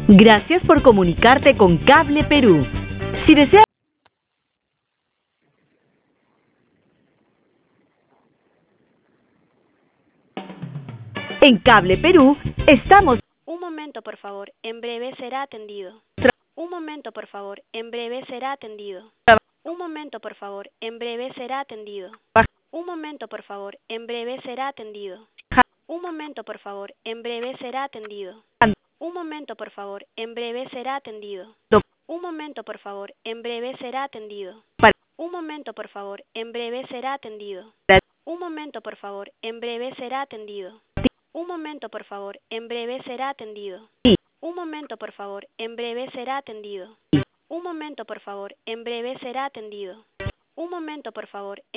Gracias por comunicarte con Cable Perú. Si deseas... En Cable Perú estamos... Un momento, por favor. En breve será atendido. Un momento, por favor. En breve será atendido. Un momento, por favor. En breve será atendido. Un momento, por favor. En breve será atendido. Un momento, por favor. En breve será atendido. Un momento, por favor. En breve será atendido. Un momento, por favor. En breve será atendido. Un momento, por favor. En breve será atendido. Un momento, por favor. En breve será atendido. Un momento, por favor. En breve será atendido. Un momento, por favor. En breve será atendido. Un momento, por favor. En breve será atendido. Un momento, por favor.